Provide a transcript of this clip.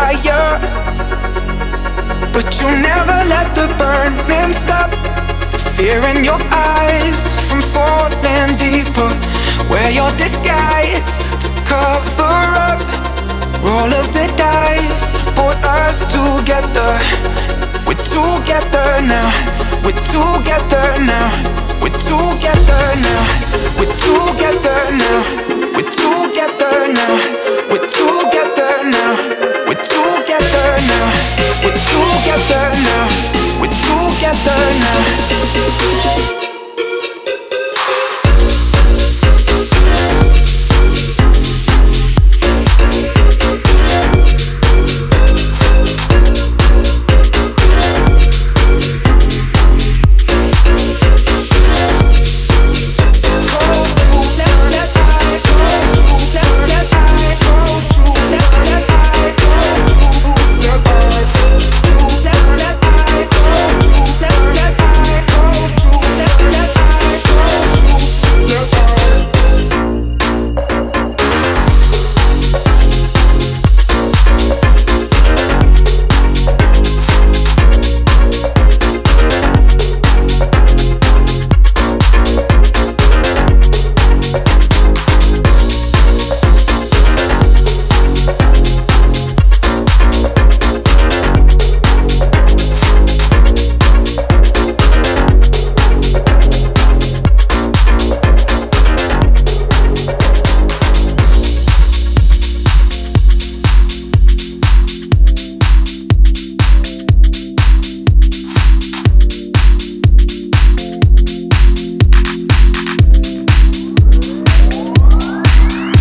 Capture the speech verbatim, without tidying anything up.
fire, but you never let the burning stop. The fear in your eyes from falling deeper. Wear your disguise to cover up. Roll of the dice, put us together. We're together now. We're together now. We're together now. We're together now. We're together now. We're together.